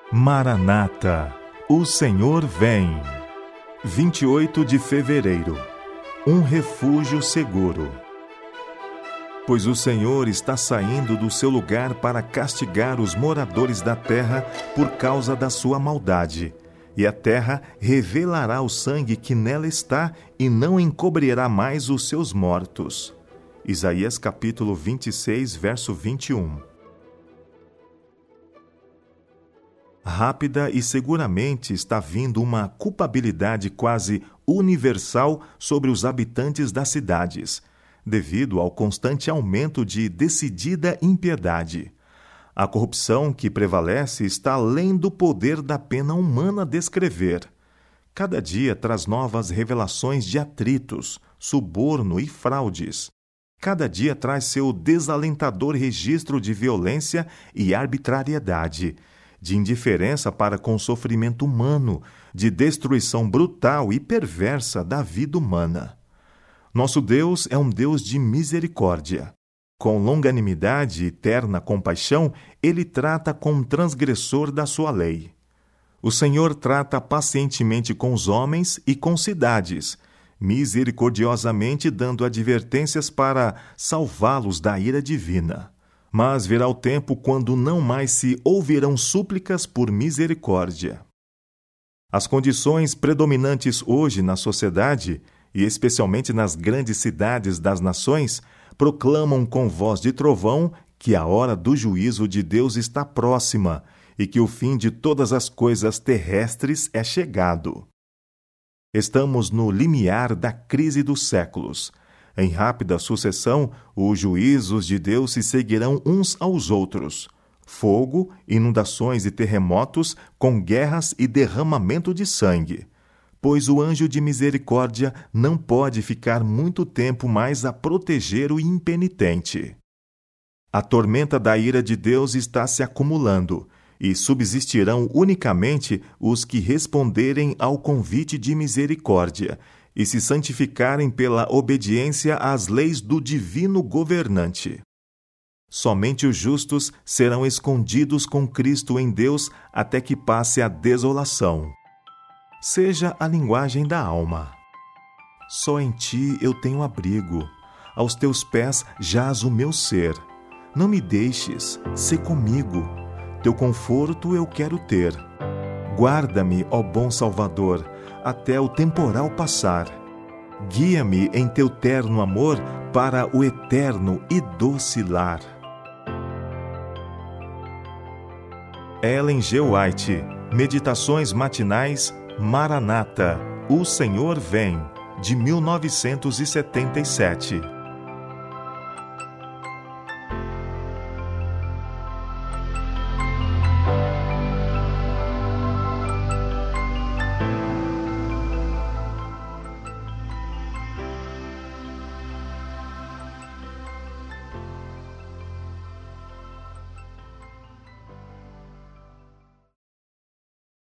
Maranata, o Senhor vem. 28 de fevereiro. Um refúgio seguro. Pois o Senhor está saindo do seu lugar para castigar os moradores da terra por causa da sua maldade. E a terra revelará o sangue que nela está e não encobrirá mais os seus mortos. Isaías capítulo 26, verso 21. Rápida e seguramente está vindo uma culpabilidade quase universal sobre os habitantes das cidades, devido ao constante aumento de decidida impiedade. A corrupção que prevalece está além do poder da pena humana descrever. Cada dia traz novas revelações de atritos, suborno e fraudes. Cada dia traz seu desalentador registro de violência e arbitrariedade, de indiferença para com o sofrimento humano, de destruição brutal e perversa da vida humana. Nosso Deus é um Deus de misericórdia. Com longanimidade e terna compaixão, Ele trata com o transgressor da sua lei. O Senhor trata pacientemente com os homens e com cidades, misericordiosamente dando advertências para salvá-los da ira divina. Mas virá o tempo quando não mais se ouvirão súplicas por misericórdia. As condições predominantes hoje na sociedade, e especialmente nas grandes cidades das nações, proclamam com voz de trovão que a hora do juízo de Deus está próxima e que o fim de todas as coisas terrestres é chegado. Estamos no limiar da crise dos séculos. Em rápida sucessão, os juízos de Deus se seguirão uns aos outros. Fogo, inundações e terremotos, com guerras e derramamento de sangue. Pois o anjo de misericórdia não pode ficar muito tempo mais a proteger o impenitente. A tormenta da ira de Deus está se acumulando, e subsistirão unicamente os que responderem ao convite de misericórdia, e se santificarem pela obediência às leis do divino governante. Somente os justos serão escondidos com Cristo em Deus até que passe a desolação. Seja a linguagem da alma. Só em ti eu tenho abrigo, aos teus pés jaz o meu ser. Não me deixes, sê comigo, teu conforto eu quero ter. Guarda-me, ó bom Salvador, até o temporal passar. Guia-me em teu terno amor para o eterno e doce lar. Ellen G. White, Meditações Matinais, Maranata, o Senhor vem, de 1977.